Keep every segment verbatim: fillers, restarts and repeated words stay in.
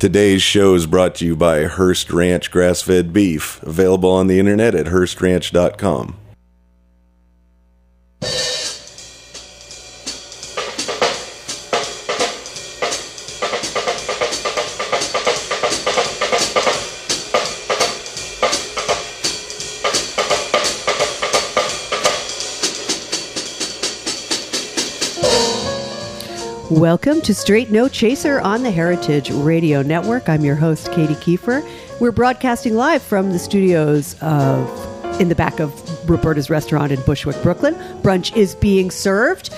Today's show is brought to you by Hearst Ranch Grass-Fed Beef, available on the internet at hearst ranch dot com. Welcome to Straight No Chaser on the Heritage Radio Network. I'm your host, Katie Kiefer. We're broadcasting live from the studios of in the back of Roberta's Restaurant in Bushwick, Brooklyn. Brunch is being served.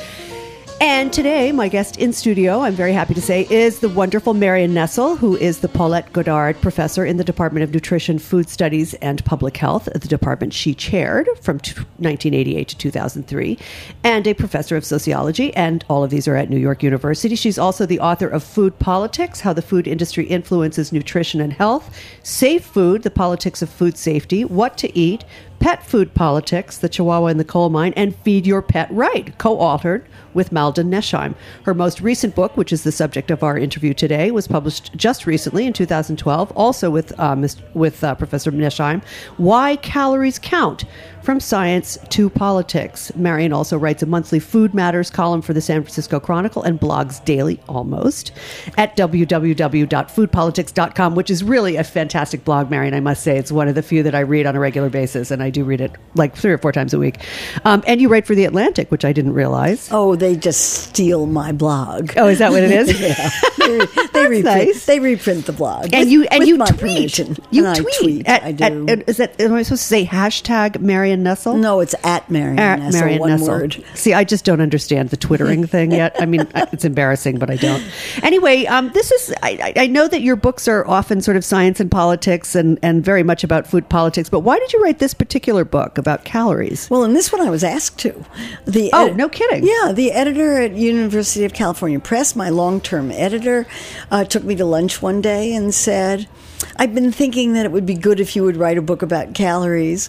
And today, my guest in studio, I'm very happy to say, is the wonderful Marion Nestle, who is the Paulette Goddard Professor in the Department of Nutrition, Food Studies, and Public Health, the department she chaired from nineteen eighty-eight to two thousand three, and a professor of sociology, and all of these are at New York University. She's also the author of Food Politics, How the Food Industry Influences Nutrition and Health, Safe Food, The Politics of Food Safety, What to Eat, Pet Food Politics, The Chihuahua in the Coal Mine, and Feed Your Pet Right, co-authored with Malden Neschheim. Her most recent book, which is the subject of our interview today, was published just recently in two thousand twelve, also with uh, with uh, Professor Neschheim, Why Calories Count, From Science to Politics. Marion also writes a monthly Food Matters column for the San Francisco Chronicle and blogs daily, almost, at w w w dot food politics dot com, which is really a fantastic blog, Marion, I must say. It's one of the few that I read on a regular basis, and I do read it like three or four times a week. Um, and you write for The Atlantic, which I didn't realize. Oh, they just steal my blog. Oh, is that what it is? Yeah. They, they, reprint, nice. they reprint the blog. And with, you and with you my tweet. Permission. You and tweet. I tweet. At, I do. At, is that, am I supposed to say hashtag Marion Nestle? No, it's at Marion At Nestle, Marion one Nestle. word. See, I just don't understand the twittering thing yet. I mean, it's embarrassing, but I don't. Anyway, um, this is, I, I know that your books are often sort of science and politics and, and very much about food politics, but why did you write this particular book about calories? Well, in this one I was asked to. The Oh, edi- no kidding. Yeah, the editor at University of California Press, my long-term editor, uh, took me to lunch one day and said, I've been thinking that it would be good if you would write a book about calories.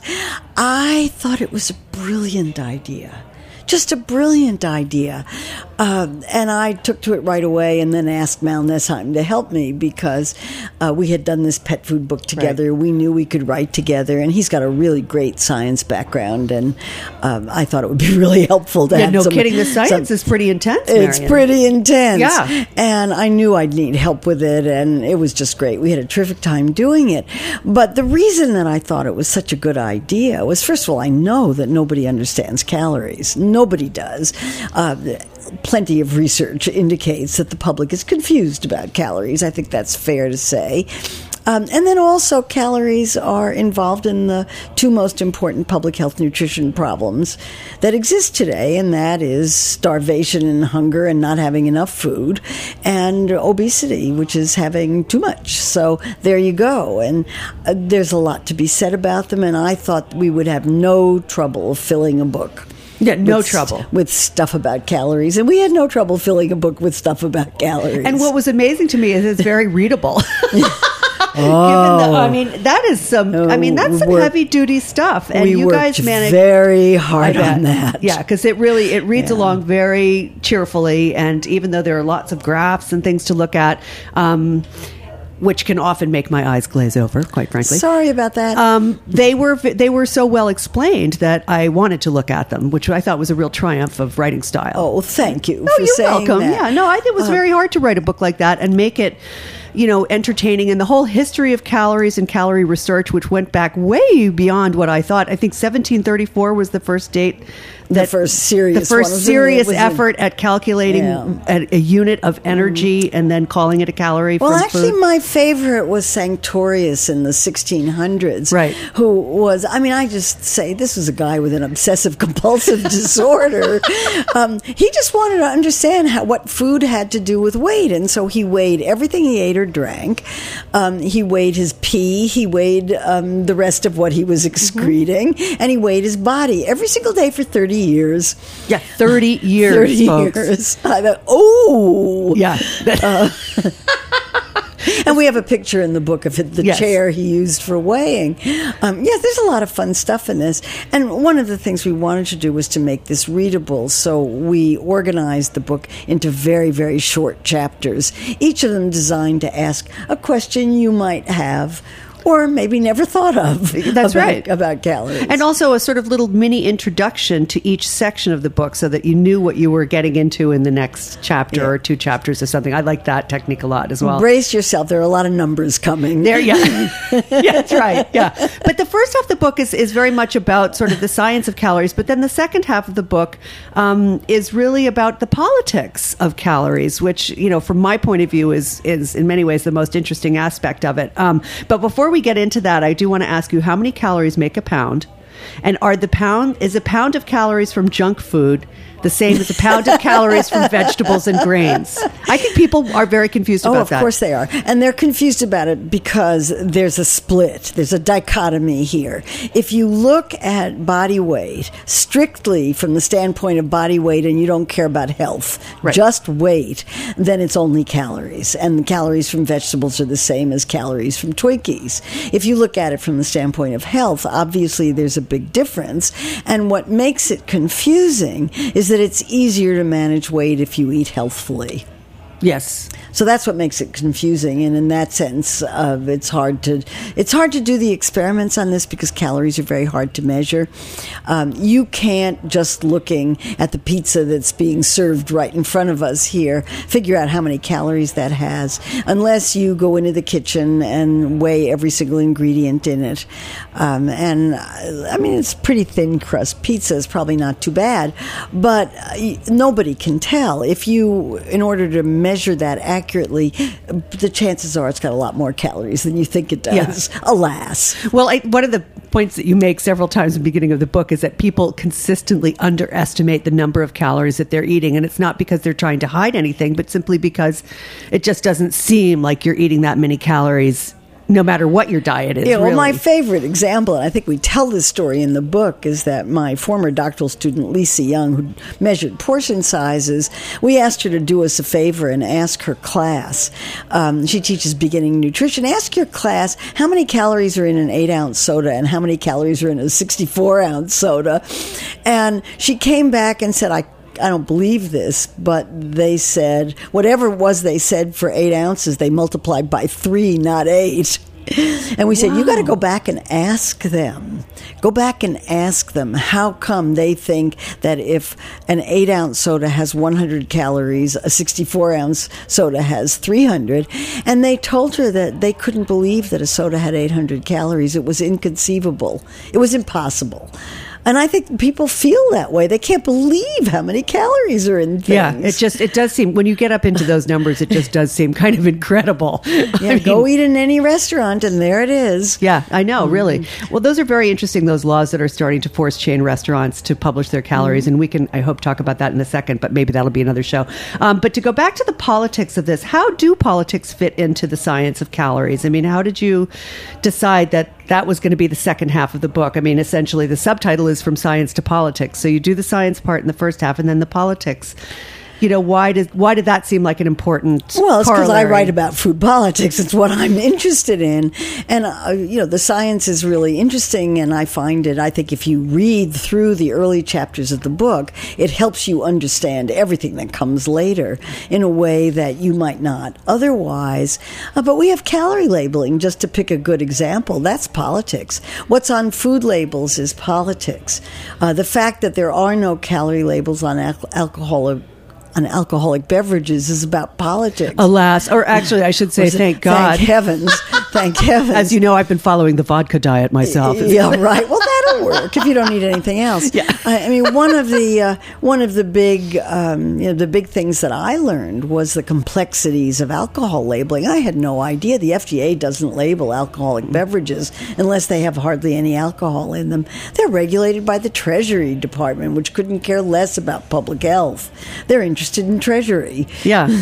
I thought it was a brilliant idea. Just a brilliant idea. Uh, and I took to it right away and then asked Mal Neschheim to help me because uh, we had done this pet food book together. Right. We knew we could write together, and he's got a really great science background, and um, I thought it would be really helpful to yeah, have no some, kidding. The science some, is pretty intense, Marion. It's pretty intense. Yeah. And I knew I'd need help with it, and it was just great. We had a terrific time doing it. But the reason that I thought it was such a good idea was, first of all, I know that nobody understands calories. Nobody does. Uh, plenty of research indicates that the public is confused about calories. I think that's fair to say. Um, and then also calories are involved in the two most important public health nutrition problems that exist today, and that is starvation and hunger and not having enough food, and obesity, which is having too much. So there you go. And uh, there's a lot to be said about them, and I thought we would have no trouble filling a book. Yeah, no with, trouble. With stuff about calories. And we had no trouble filling a book with stuff about calories. And what was amazing to me is it's very readable. Oh. Given the, I mean, that is some, Oh, I mean, that's some worked, heavy duty stuff. And we you worked guys managed very hard on that. Yeah, because it really, it reads Yeah. along very cheerfully. And even though there are lots of graphs and things to look at, um, which can often make my eyes glaze over, quite frankly. Sorry about that. Um, they were they were so well explained that I wanted to look at them, which I thought was a real triumph of writing style. Oh, thank you Oh, for you're saying welcome. that. Yeah, no, I think it was Uh, very hard to write a book like that and make it, you know, entertaining. And the whole history of calories and calorie research, which went back way beyond what I thought. I think seventeen thirty-four was the first date. That, the first serious the first one. serious was effort in, at calculating Yeah. a, a unit of energy mm. and then calling it a calorie. Well, from actually, food. my favorite was Sanctorius in the sixteen hundreds. Right. Who was, I mean, I just say this was a guy with an obsessive compulsive disorder. Um, he just wanted to understand how, what food had to do with weight. And so he weighed everything he ate or drank. Um, he weighed his pee. He weighed um, the rest of what he was excreting. Mm-hmm. And he weighed his body every single day for thirty years. Yeah, thirty years, thirty folks. years. I thought, oh. Yeah. Uh, And we have a picture in the book of it, the Yes. chair he used for weighing. Um, yeah, there's a lot of fun stuff in this. And one of the things we wanted to do was to make this readable. So we organized the book into very, very short chapters, each of them designed to ask a question you might have or maybe never thought of. That's about, right. About calories. And also a sort of little mini introduction to each section of the book so that you knew what you were getting into in the next chapter Yeah. or two chapters or something. I like that technique a lot as well. Brace yourself. There are a lot of numbers coming. There, yeah. Yeah, that's right. Yeah. But the first half of the book is, is very much about sort of the science of calories. But then the second half of the book um, is really about the politics of calories, which, you know, from my point of view is, is in many ways the most interesting aspect of it. Um, but before we get into that, I do want to ask you, how many calories make a pound? And are the pound, is a pound of calories from junk food the same as a pound of calories from vegetables and grains? I think people are very confused Oh, about of that. course they are. And they're confused about it because there's a split. There's a dichotomy here. If you look at body weight strictly from the standpoint of body weight and you don't care about health, Right. just weight, then it's only calories. And the calories from vegetables are the same as calories from Twinkies. If you look at it from the standpoint of health, obviously there's a big difference. And what makes it confusing is that it's easier to manage weight if you eat healthfully. Yes. So that's what makes it confusing, and in that sense, uh, it's hard to it's hard to do the experiments on this because calories are very hard to measure. Um, you can't, just looking at the pizza that's being served right in front of us here, figure out how many calories that has unless you go into the kitchen and weigh every single ingredient in it. Um, and uh, I mean, it's pretty thin crust pizza is probably not too bad, but uh, nobody can tell if you, in order to measure that accurately, the chances are it's got a lot more calories than you think it does. Yeah. Alas. Well, I, one of the points that you make several times in the beginning of the book is that people consistently underestimate the number of calories that they're eating. And it's not because they're trying to hide anything, but simply because it just doesn't seem like you're eating that many calories no matter what your diet is. Yeah, well, really. my favorite example, and I think we tell this story in the book, is that my former doctoral student, Lisa Young, who measured portion sizes, we asked her to do us a favor and ask her class. Um, she teaches beginning nutrition. Ask your class how many calories are in an eight-ounce soda and how many calories are in a sixty-four-ounce soda. And she came back and said, I I don't believe this, but they said, whatever it was they said for eight ounces, they multiplied by three, not eight. And we said, you got to go back and ask them. Go back and ask them how come they think that if an eight-ounce soda has one hundred calories, a sixty-four-ounce soda has three hundred. And they told her that they couldn't believe that a soda had eight hundred calories. It was inconceivable. It was impossible. And I think people feel that way. They can't believe how many calories are in things. Yeah, it just, it does seem, when you get up into those numbers, it just does seem kind of incredible. Yeah, I mean, go eat in any restaurant, and there it is. Yeah, I know, really. Well, those are very interesting, those laws that are starting to force chain restaurants to publish their calories. Mm-hmm. And we can, I hope, talk about that in a second, but maybe that'll be another show. Um, but to go back to the politics of this, how do politics fit into the science of calories? I mean, how did you decide that that was going to be the second half of the book? I mean, essentially, the subtitle is From Science to Politics. So you do the science part in the first half, and then the politics. You know, why did why did that seem like an important Well, it's because I corollary? write about food politics. It's what I'm interested in. And, uh, you know, the science is really interesting, and I find it, I think if you read through the early chapters of the book, it helps you understand everything that comes later in a way that you might not otherwise. Uh, but we have calorie labeling, just to pick a good example. That's politics. What's on food labels is politics. Uh, the fact that there are no calorie labels on al- alcohol on alcoholic beverages is about politics. Alas, or actually, I should say, Was it- thank God. Thank heavens. Thank heavens. As you know, I've been following the vodka diet myself. Yeah, right. Well, that'll work if you don't need anything else. Yeah. I, I mean, one of the uh, one of the big um, you know the big things that I learned was the complexities of alcohol labeling. I had no idea. The F D A doesn't label alcoholic beverages unless they have hardly any alcohol in them. They're regulated by the Treasury Department, which couldn't care less about public health. They're interested in Treasury. Yeah.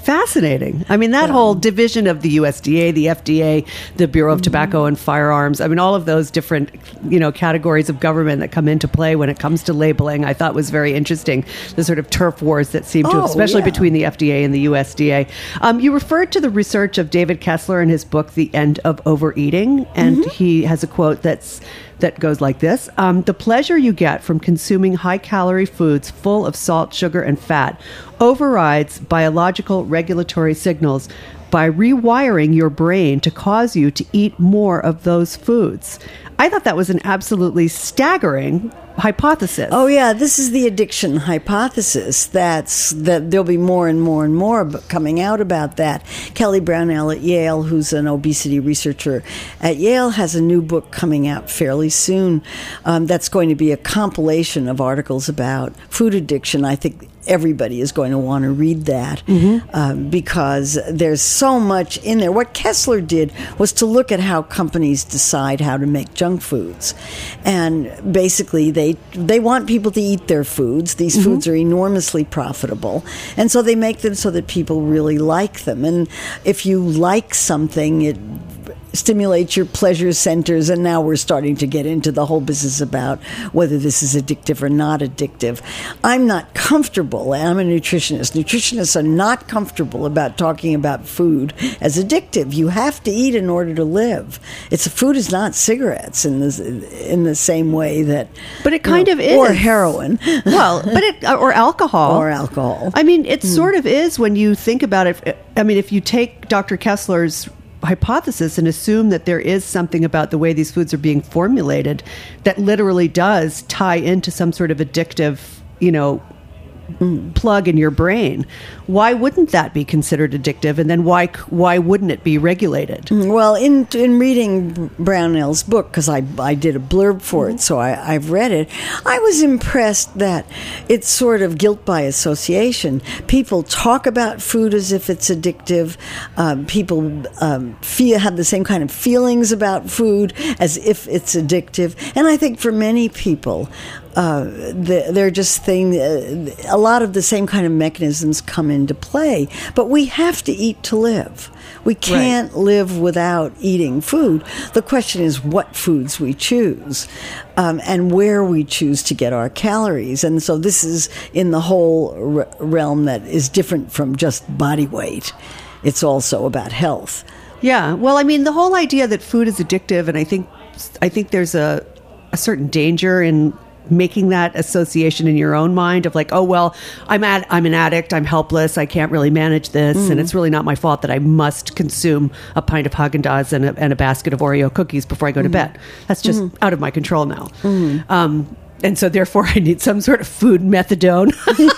Fascinating. I mean, that Yeah. whole division of the U S D A, the F D A, the Bureau of Tobacco and Firearms, I mean, all of those different, you know, categories of government that come into play when it comes to labeling, I thought was very interesting. The sort of turf wars that seem to, Oh, especially yeah. between the F D A and the U S D A. Um, you referred to the research of David Kessler in his book, The End of Overeating, and Mm-hmm. he has a quote that's that goes like this. Um, the pleasure you get from consuming high-calorie foods full of salt, sugar, and fat overrides biological regulatory signals by rewiring your brain to cause you to eat more of those foods. I thought that was an absolutely staggering hypothesis. Oh yeah, this is the addiction hypothesis. That's that there'll be more and more and more b- coming out about that. Kelly Brownell at Yale, who's an obesity researcher at Yale, has a new book coming out fairly soon. Um, that's going to be a compilation of articles about food addiction. I think everybody is going to want to read that Mm-hmm. um, because there's so much in there. What Kessler did was to look at how companies decide how to make junk foods, and basically they they want people to eat their foods. These Mm-hmm. foods are enormously profitable, and so they make them so that people really like them. And if you like something, it stimulates your pleasure centers, and now we're starting to get into the whole business about whether this is addictive or not addictive. I'm not comfortable, and I'm a nutritionist. Nutritionists are not comfortable about talking about food as addictive. You have to eat in order to live. It's food is not cigarettes in the in the same way that, But it you kind know, of is. or heroin, Well, but it, or alcohol. or alcohol. I mean, it sort of is when you think about it. I mean, if you take Doctor Kessler's hypothesis and assume that there is something about the way these foods are being formulated that literally does tie into some sort of addictive, you know, plug in your brain, why wouldn't that be considered addictive? And then why why wouldn't it be regulated? Well, in in reading Brownell's book, because I, I did a blurb for it, so I, I've read it, I was impressed that it's sort of guilt by association. People talk about food as if it's addictive. Um, people um, feel have the same kind of feelings about food as if it's addictive. And I think for many people, uh, the, they're just thing. Uh, a lot of the same kind of mechanisms come into play. But we have to eat to live. We can't right. live without eating food. The question is what foods we choose um, and where we choose to get our calories. And so this is in the whole r- realm that is different from just body weight. It's also about health. Yeah. Well, I mean, the whole idea that food is addictive, and I think I think there's a, a certain danger in making that association in your own mind of like, oh, well, I'm ad- I'm an addict, I'm helpless, I can't really manage this, mm. and it's really not my fault that I must consume a pint of Haagen-Dazs and a, and a basket of Oreo cookies before I go mm. to bed. That's just mm. out of my control now. Mm. Um, and so therefore I need some sort of food methadone.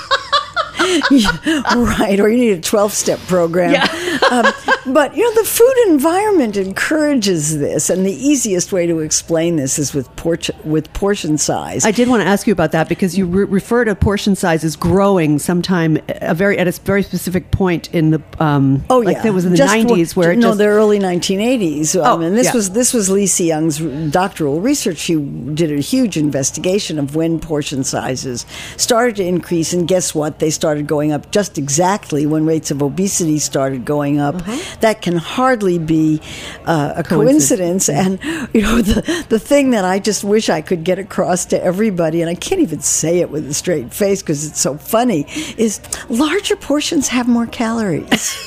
Yeah, right, or you need a twelve-step program. Yeah. um, but, you know, the food environment encourages this, and the easiest way to explain this is with, por- with portion size. I did want to ask you about that because you re- refer to portion size as growing sometime a very at a very specific point in the um, oh like yeah, it was in the just nineties what, where it no, just, the early nineteen eighties. Um, oh, and this yeah. was this was Lisa Young's doctoral research. She did a huge investigation of when portion sizes started to increase, and guess what? They started going up just exactly when rates of obesity started going up. Uh-huh. That can hardly be uh, a coincidence. coincidence. And you know, the the thing that I just wish I could get across to everybody, and I can't even say it with a straight face because it's so funny, is larger portions have more calories.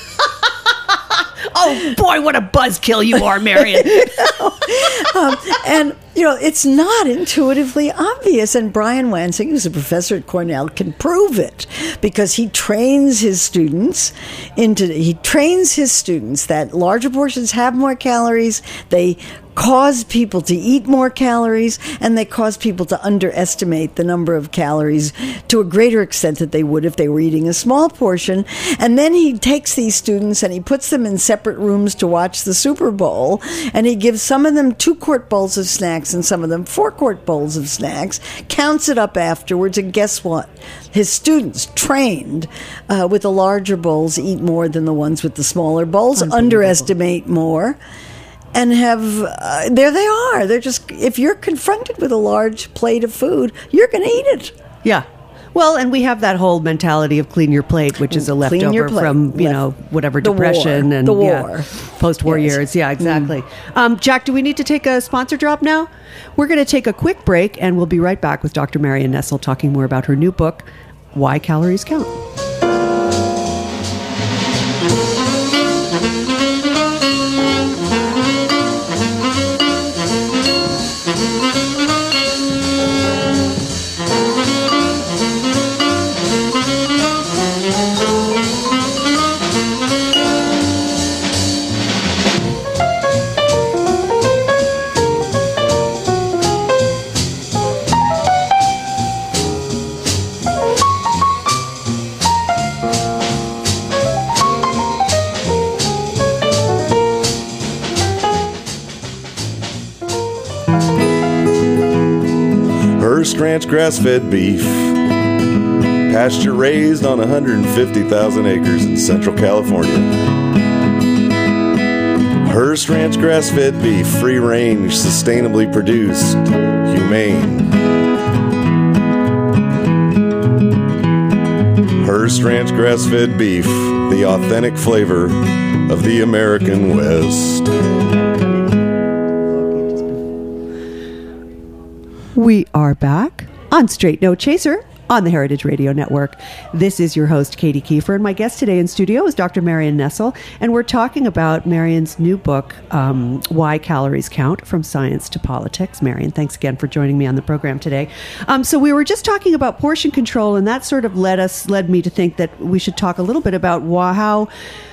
Oh boy, what a buzzkill you are, Marion. um, and you know, it's not intuitively obvious. And Brian Wansing, who's a professor at Cornell, can prove it because he trains his students into he trains his students that larger portions have more calories. They cause people to eat more calories, and they cause people to underestimate the number of calories to a greater extent that they would if they were eating a small portion. And then he takes these students and he puts them in separate rooms to watch the Super Bowl, and he gives some of them two quart bowls of snacks and some of them four quart bowls of snacks, counts it up afterwards, and guess what? His students trained uh, with the larger bowls eat more than the ones with the smaller bowls, underestimate more. And have, uh, there they are. They're just, if you're confronted with a large plate of food, you're going to eat it. Yeah. Well, and we have that whole mentality of clean your plate, which is a Clean your leftover plate. from, you Left- know, whatever the depression war. and The yeah, war. post-war Yes. years. Yeah, exactly. Um, Jack, do we need to take a sponsor drop now? We're going to take a quick break, and we'll be right back with Doctor Marion Nestle talking more about her new book, Why Calories Count. Hearst Ranch grass-fed beef, pasture raised on one hundred fifty thousand acres in Central California. Hearst Ranch grass-fed beef, free range, sustainably produced, humane. Hearst Ranch grass-fed beef, the authentic flavor of the American West. We are back on Straight No Chaser on the Heritage Radio Network. This is your host, Katie Kiefer, and my guest today in studio is Doctor Marion Nestle, and we're talking about Marion's new book, um, Why Calories Count, From Science to Politics. Marion, thanks again for joining me on the program today. Um, so we were just talking about portion control, and that sort of led us, led me to think that we should talk a little bit about why, how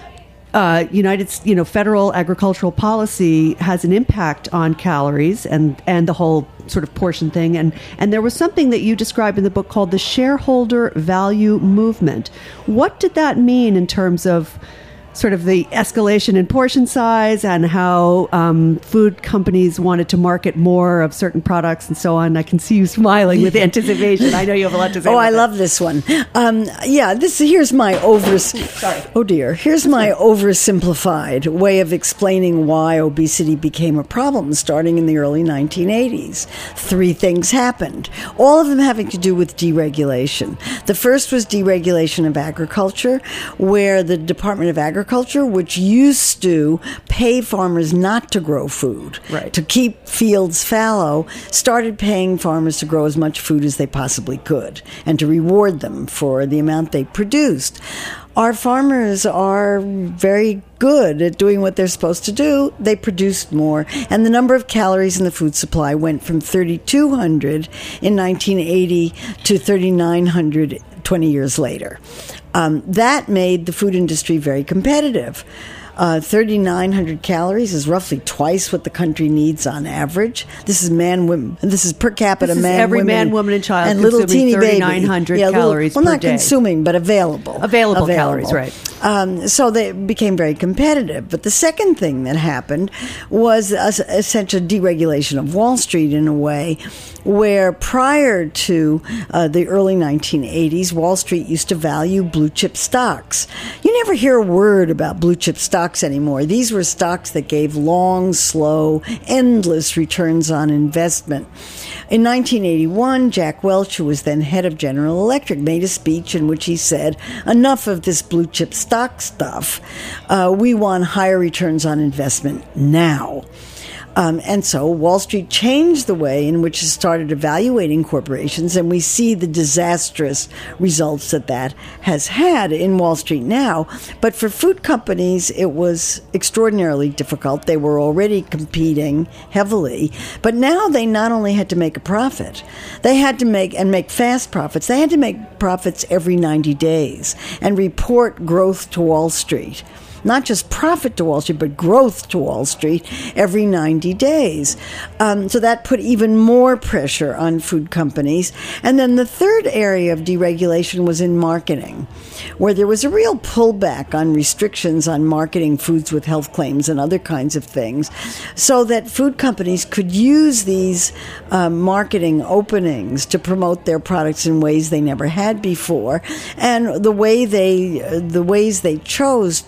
Uh, United, you know, federal agricultural policy has an impact on calories and, and the whole sort of portion thing. And, and there was something that you described in the book called the shareholder value movement. What did that mean in terms of sort of the escalation in portion size and how um, food companies wanted to market more of certain products and so on? I can see you smiling with anticipation. I know you have a lot to say. Oh, about I that. love this one. Um, yeah, this here's my over. Sorry. Oh dear. Here's my oversimplified way of explaining why obesity became a problem starting in the early nineteen eighties. Three things happened, all of them having to do with deregulation. The first was deregulation of agriculture, where the Department of Agriculture Agriculture, which used to pay farmers not to grow food, Right. to keep fields fallow, started paying farmers to grow as much food as they possibly could and to reward them for the amount they produced. Our farmers are very good at doing what they're supposed to do. They produced more, and the number of calories in the food supply went from thirty-two hundred in nineteen eighty to thirty-nine hundred twenty years later. Um, that made the food industry very competitive. Uh, thirty-nine hundred calories is roughly twice what the country needs on average. This is man, women. This is per capita This is man, every women, man, woman, and child and little consuming teeny baby. thirty-nine hundred yeah, little- calories well, per not day. consuming, but available. Available calories, right. Um, so they became very competitive. But the second thing that happened was a, essential deregulation of Wall Street in a way where prior to uh, the early nineteen eighties, Wall Street used to value blue chip stocks. You never hear a word about blue chip stocks anymore. These were stocks that gave long, slow, endless returns on investment. In nineteen eighty-one, Jack Welch, who was then head of General Electric, made a speech in which he said, enough of this blue chip stock stuff. Uh, we want higher returns on investment now. Um, and so Wall Street changed the way in which it started evaluating corporations, and we see the disastrous results that that has had in Wall Street now. But for food companies, it was extraordinarily difficult. They were already competing heavily, but now they not only had to make a profit, they had to make, and make fast profits, they had to make profits every ninety days and report growth to Wall Street. Not just profit to Wall Street, but growth to Wall Street every ninety days. Um, so that put even more pressure on food companies. And then the third area of deregulation was in marketing, where there was a real pullback on restrictions on marketing foods with health claims and other kinds of things, so that food companies could use these uh, marketing openings to promote their products in ways they never had before. And the way they, uh, the ways they chose to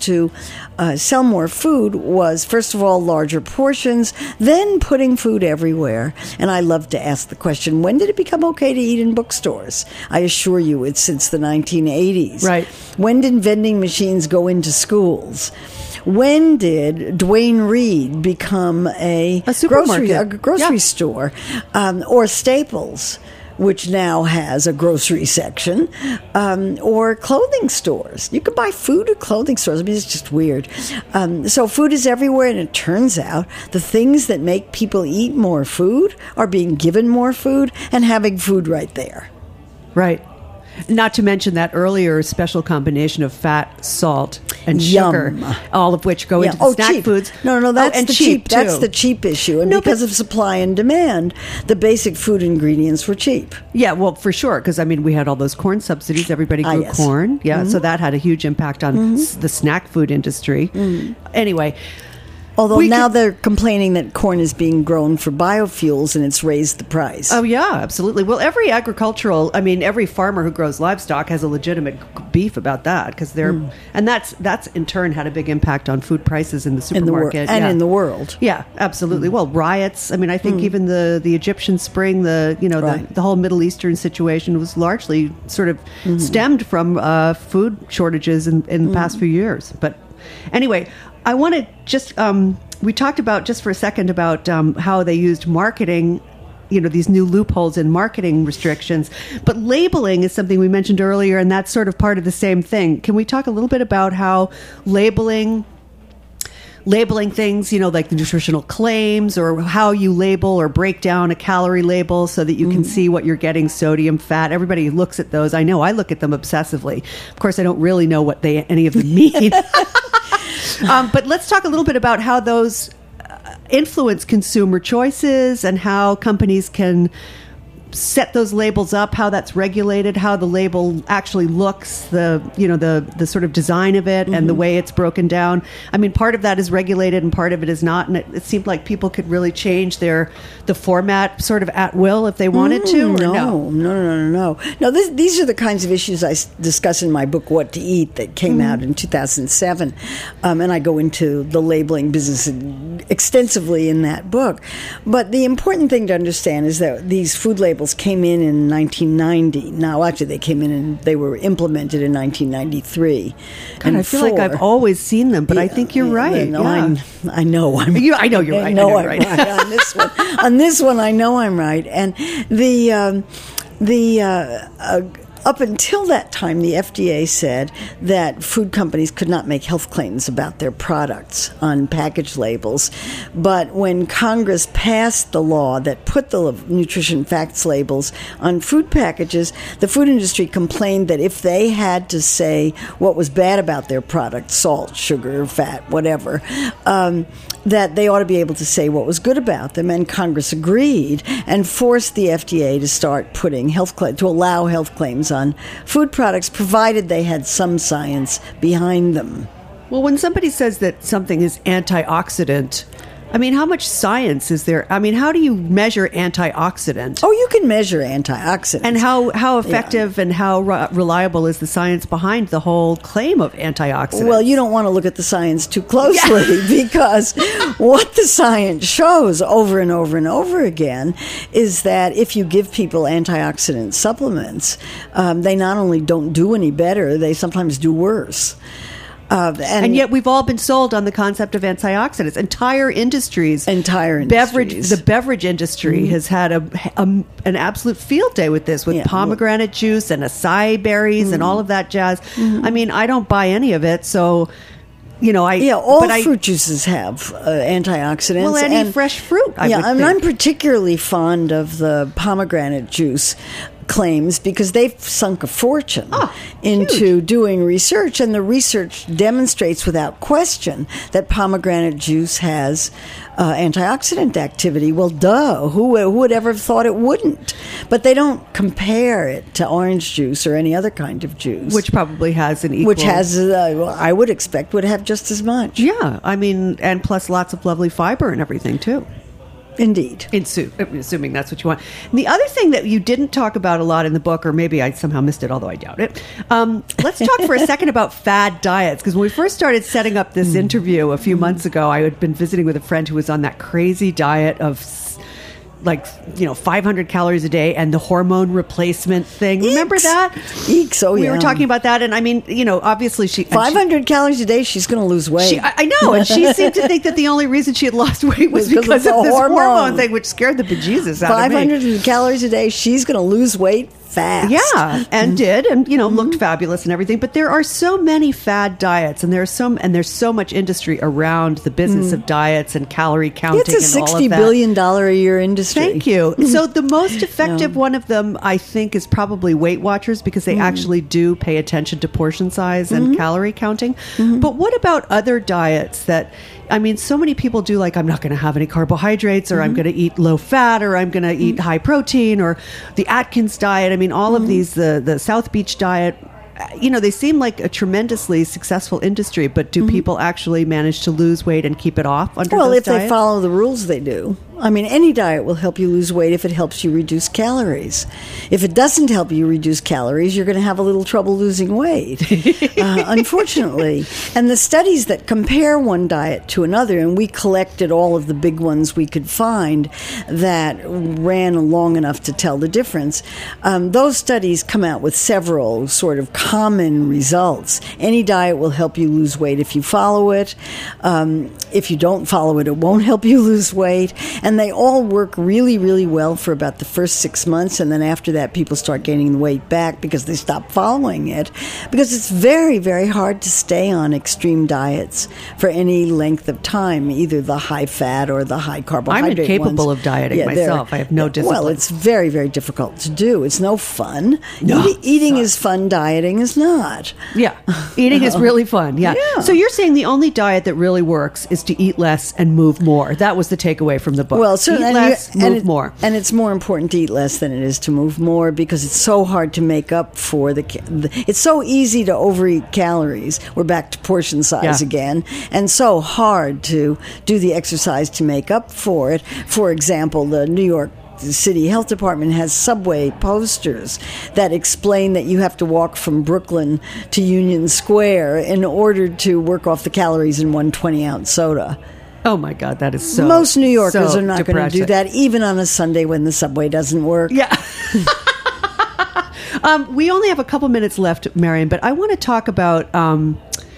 uh, sell more food was, first of all, larger portions, then putting food everywhere. And I love to ask the question, when did it become okay to eat in bookstores? I assure you it's since the nineteen eighties. Right. When did vending machines go into schools? When did Duane Reade become a, a supermarket. grocery, a grocery yeah. store? Um, or Staples, which now has a grocery section, um, or clothing stores. You can buy food at clothing stores. I mean, it's just weird. Um, so food is everywhere, and it turns out the things that make people eat more food are being given more food and having food right there. Right. Not to mention that earlier special combination of fat, salt, and Yum. sugar, all of which go Yeah. into the oh, snack cheap. foods. No, no, that's oh, and the cheap. cheap. That's too. the cheap issue, and No, because but- of supply and demand, the basic food ingredients were cheap. Yeah, well, for sure, because I mean, we had all those corn subsidies. Everybody Ah, grew yes. corn. Yeah, so that had a huge impact on s- the snack food industry. Anyway. Although we now could- they're complaining that corn is being grown for biofuels and it's raised the price. Oh, yeah, absolutely. Well, every agricultural, I mean, every farmer who grows livestock has a legitimate beef about that because they're, and that's, that's in turn had a big impact on food prices in the in the wor- supermarket. and yeah. in the world. Yeah, absolutely. Well, riots. I mean, I think even the, the Egyptian Spring, the you know Right. the, the whole Middle Eastern situation was largely sort of stemmed from uh, food shortages in, in the past few years. But anyway, I want to just um, we talked about just for a second about um, how they used marketing. You know, these new loopholes in marketing restrictions, but labeling is something we mentioned earlier, and that's sort of part of the same thing. Can we talk a little bit about how labeling? labeling things, you know, like the nutritional claims or how you label or break down a calorie label so that you can see what you're getting, sodium, fat. Everybody looks at those. I know I look at them obsessively. Of course, I don't really know what they any of them mean. um, but let's talk a little bit about how those uh, influence consumer choices and how companies can set those labels up, how that's regulated, how the label actually looks, the you know the the sort of design of it, mm-hmm. and the way it's broken down. I mean, part of that is regulated and part of it is not, and it, it seemed like people could really change their the format sort of at will if they wanted to. Or no, no, no, no, no, no. No, this, these are the kinds of issues I s- discuss in my book, What to Eat, that came Mm-hmm. out in two thousand seven. Um, and I go into the labeling business extensively in that book. But the important thing to understand is that these food labels came in in nineteen ninety. Now, actually, they came in and they were implemented in nineteen ninety-three. God, and I feel like I've four. always seen them, but I think you're Yeah, right. No, yeah. I'm, I know I'm You- I know you're right. I I know know I'm you're right. right. on this one. On this one, I know I'm right. And the um, the uh, uh, up until that time, the F D A said that food companies could not make health claims about their products on package labels. But when Congress passed the law that put the nutrition facts labels on food packages, the food industry complained that if they had to say what was bad about their product, salt, sugar, fat, whatever, um, that they ought to be able to say what was good about them. And Congress agreed and forced the F D A to start putting health cla- to allow health claims on food products, provided they had some science behind them. Well, when somebody says that something is antioxidant, I mean, how much science is there? I mean, how do you measure antioxidant? Oh, you can measure antioxidants. And how, how effective and how re- reliable is the science behind the whole claim of antioxidants? Well, you don't want to look at the science too closely because what the science shows over and over and over again is that if you give people antioxidant supplements, um, they not only don't do any better, they sometimes do worse. Uh, and, and yet we've all been sold on the concept of antioxidants. Entire industries, Entire beverage, industries. the beverage industry mm-hmm. has had a, a an absolute field day with this, with Yeah. pomegranate juice and acai berries mm-hmm. and all of that jazz. Mm-hmm. I mean, I don't buy any of it, so. You know, I yeah, all but I, fruit juices have uh, antioxidants. Well, any and, fresh fruit. I yeah, would I mean, think. I'm particularly fond of the pomegranate juice claims because they've sunk a fortune Oh, into huge. doing research, and the research demonstrates without question that pomegranate juice has uh, antioxidant activity. Well, duh, who, who would ever have thought it wouldn't? But they don't compare it to orange juice or any other kind of juice, which probably has an equal. which has, uh, I would expect, would have just as much. Yeah, I mean, and plus lots of lovely fiber and everything too. Indeed. In soup, assuming that's what you want. And the other thing that you didn't talk about a lot in the book, or maybe I somehow missed it, although I doubt it. Um, let's talk for a second about fad diets. Because when we first started setting up this interview a few months ago, I had been visiting with a friend who was on that crazy diet of like, you know, five hundred calories a day and the hormone replacement thing. Remember Eeks. that? Eeks, oh we yeah. were talking about that. And I mean, you know, obviously she... five hundred calories a day, she's going to lose weight. She, I, I know. And she seemed to think that the only reason she had lost weight was Because because of of, the this hormone. hormone thing, which scared the bejesus out of me. five hundred calories a day, she's going to lose weight fast. Yeah, and did, and you know, looked fabulous and everything. But there are so many fad diets, and there's so and there's so much industry around the business of diets and calorie counting. It's a and all sixty of that. billion dollar a year industry. Thank you. So the most effective one of them, I think, is probably Weight Watchers, because they actually do pay attention to portion size and calorie counting. But what about other diets that? I mean, so many people do like, I'm not going to have any carbohydrates, or I'm going to eat low fat, or I'm going to eat high protein, or the Atkins diet. I mean, all of these, the, the South Beach diet, you know, they seem like a tremendously successful industry, but do people actually manage to lose weight and keep it off under Well, those if diets? they follow the rules, they do. I mean, any diet will help you lose weight if it helps you reduce calories. If it doesn't help you reduce calories, you're going to have a little trouble losing weight, uh, unfortunately. And the studies that compare one diet to another, and we collected all of the big ones we could find that ran long enough to tell the difference, um, those studies come out with several sort of common results. Any diet will help you lose weight if you follow it. Um, if you don't follow it, it won't help you lose weight. And they all work really, really well for about the first six months. And then after that, people start gaining the weight back because they stop following it. Because it's very, very hard to stay on extreme diets for any length of time, either the high fat or the high carbohydrate I'm incapable ones. of dieting Yeah, they're- myself. I have no discipline. Well, it's very, very difficult to do. It's no fun. No, Eat- eating sucks. is fun, dieting is not. Yeah. Eating is really fun. Yeah. Yeah. So you're saying the only diet that really works is to eat less and move more. That was the takeaway from the book. Well, certainly, eat and you- less, and move it- more. and it's more important to eat less than it is to move more, because it's so hard to make up for the. ca- the it's so easy to overeat calories. We're back to portion size Yeah. again, and so hard to do the exercise to make up for it. For example, the New York City Health Department has subway posters that explain that you have to walk from Brooklyn to Union Square in order to work off the calories in one twenty ounce soda. Oh my God, that is so. Most New Yorkers so are not going to do depressing. that, even on a Sunday when the subway doesn't work. Yeah. um, we only have a couple minutes left, Marion, but I want to talk about um,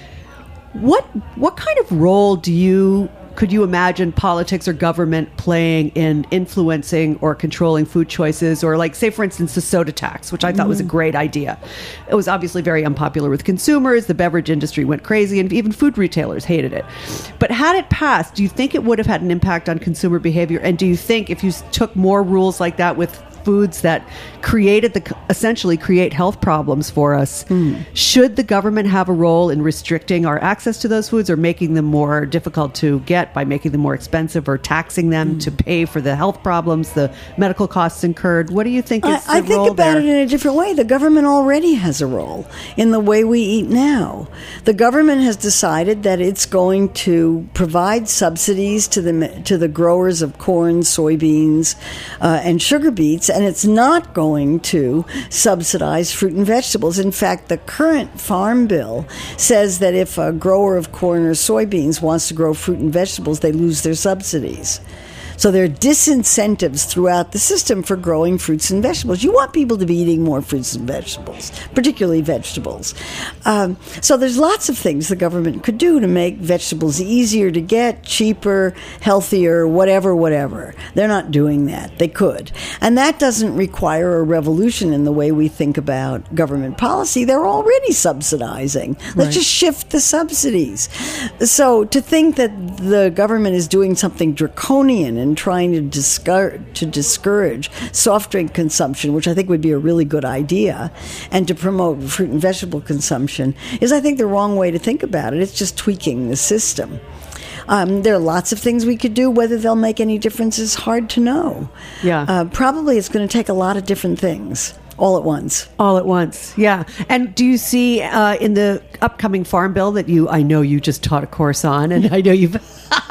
what what kind of role do you could you imagine politics or government playing in influencing or controlling food choices? Or like, say, for instance, the soda tax, which I thought was a great idea. It was obviously very unpopular with consumers. The beverage industry went crazy, and even food retailers hated it. But had it passed, do you think it would have had an impact on consumer behavior? And do you think if you s- took more rules like that with foods that created the essentially create health problems for us, Mm. should the government have a role in restricting our access to those foods, or making them more difficult to get by making them more expensive, or taxing them Mm. to pay for the health problems, the medical costs incurred? What do you think is I, the I think role about there? it in a different way. The government already has a role in the way we eat now. The government has decided that it's going to provide subsidies to the to the growers of corn, soybeans, uh, and sugar beets, and it's not going to subsidize fruit and vegetables. In fact, the current farm bill says that if a grower of corn or soybeans wants to grow fruit and vegetables, they lose their subsidies. So there are disincentives throughout the system for growing fruits and vegetables. You want people to be eating more fruits and vegetables, particularly vegetables. Um, so there's lots of things the government could do to make vegetables easier to get, cheaper, healthier, whatever, whatever. They're not doing that. They could. And that doesn't require a revolution in the way we think about government policy. They're already subsidizing. Let's Right. just shift the subsidies. So to think that the government is doing something draconian and trying to discourage, to discourage soft drink consumption, which I think would be a really good idea, and to promote fruit and vegetable consumption, is, I think, the wrong way to think about it. It's just tweaking the system. Um, there are lots of things we could do. Whether they'll make any difference is hard to know. Yeah. Uh, probably it's going to take a lot of different things all at once. All at once, yeah. And do you see uh, in the upcoming farm bill that you, I know you just taught a course on, and I know you've,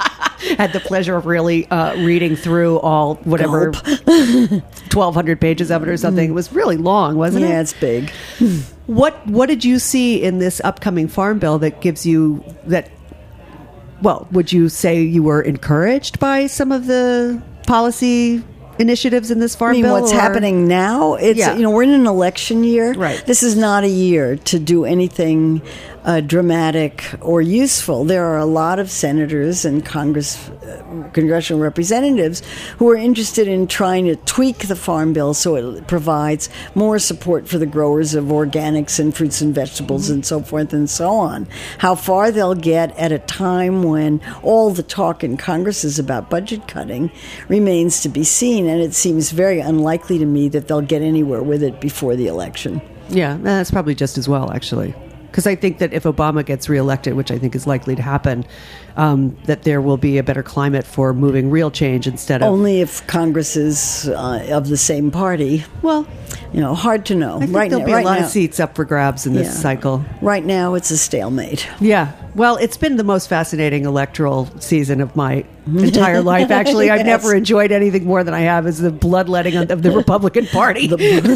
had the pleasure of really uh, reading through all whatever twelve hundred pages of it or something. It was really long, wasn't it? Yeah, it's big. What What did you see in this upcoming farm bill that gives you that? Well, would you say you were encouraged by some of the policy initiatives in this farm I mean, bill? what's or? happening now? It's Yeah. you know we're in an election year. Right. This is not a year to do anything uh, dramatic or useful. There are a lot of senators and Congress, uh, congressional representatives who are interested in trying to tweak the farm bill so it provides more support for the growers of organics and fruits and vegetables Mm-hmm. and so forth and so on. How far they'll get at a time when all the talk in Congress is about budget cutting remains to be seen, and it seems very unlikely to me that they'll get anywhere with it before the election. Yeah, that's probably just as well, actually. Because I think that if Obama gets reelected, which I think is likely to happen, um, that there will be a better climate for moving real change instead of... Only if Congress is uh, of the same party. Well, You know, hard to know. I think right there'll now, be right a lot now, of seats up for grabs in this Yeah. cycle. Right now, it's a stalemate. Yeah. Well, it's been the most fascinating electoral season of my entire life. Actually, I've Yes. never enjoyed anything more than I have is the bloodletting of the Republican Party.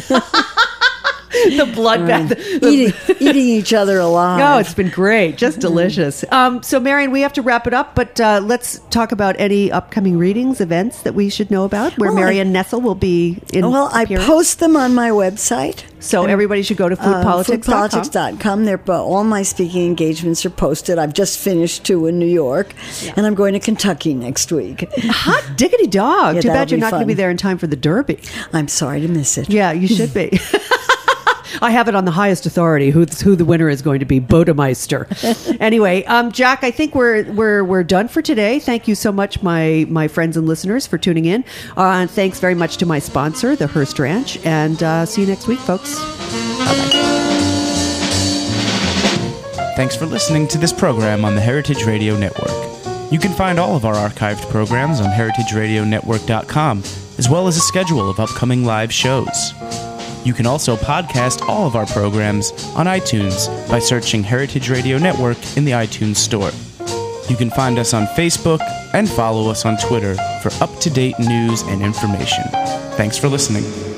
The bloodbath. The- eating, eating each other alive. No, it's been great. Just delicious. Um, so, Marion, we have to wrap it up, but uh, let's talk about any upcoming readings, events that we should know about, where Well, I- Marion Nessel will be in Well, I appearance. post them on my website. So everybody should go to food Uh, politics dot com. food politics dot com. They're, all my speaking engagements are posted. I've just finished two in New York, and I'm going to Kentucky next week. Hot diggity dog. Yeah, Too that'll bad you're be not going to fun. be there in time for the Derby. I'm sorry to miss it. Yeah, you should be. I have it on the highest authority who who the winner is going to be, Bodemeister. Anyway, um, Jack, I think we're we're we're done for today. Thank you so much, my my friends and listeners, for tuning in. Uh, and thanks very much to my sponsor, the Hearst Ranch, and uh, see you next week, folks. Bye-bye. Thanks for listening to this program on the Heritage Radio Network. You can find all of our archived programs on heritage radio network dot com, as well as a schedule of upcoming live shows. You can also podcast all of our programs on iTunes by searching Heritage Radio Network in the iTunes Store. You can find us on Facebook and follow us on Twitter for up-to-date news and information. Thanks for listening.